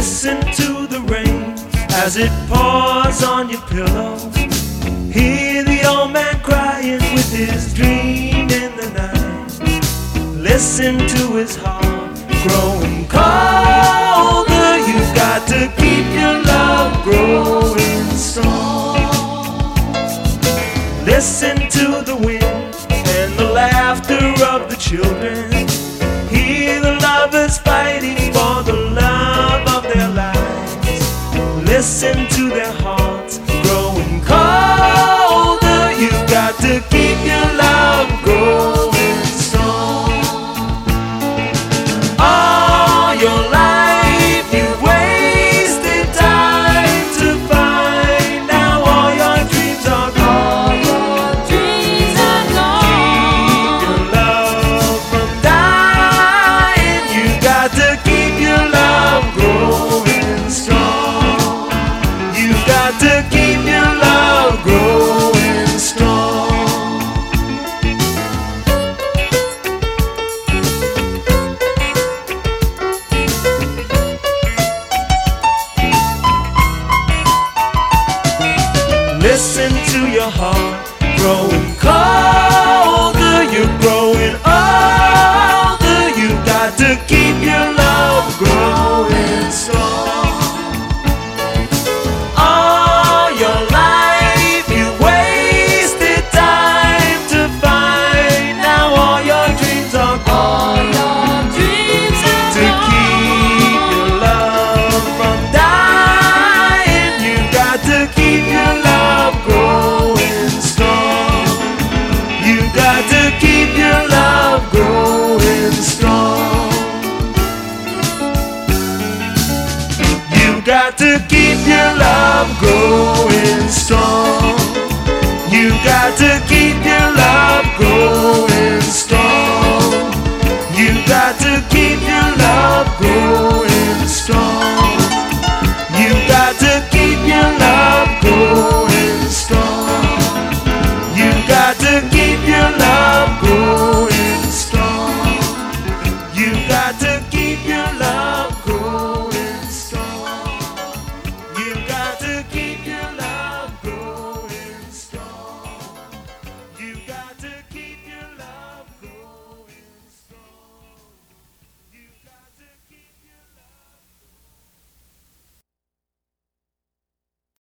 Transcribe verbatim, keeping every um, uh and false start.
Listen to the rain as it pours on your pillow. Hear the old man crying with his dream in the night. Listen to his heart growing colder. You've got to keep your love growing strong. Listen to the wind and the laughter of the children. Hear the lovers fighting for the love of their lives. Listen to their hearts growing colder. You've got to keep your love growing strong. All your life you've wasted time to find. Now all your dreams are gone. All your dreams are Keep gone. your love from dying. You got to keep your love growing strong. You got to keep your love growing strong. Listen to your heart growing colder. You're growing older. You got to keep your love growing strong. All your life you wasted time to find. Now all your dreams are All gone. your dreams are To keep your love from dying, you got to keep your love growing strong. You got to keep your love growing strong. You got to keep your love growing strong. You got to keep your love growing strong. You got to keep your love growing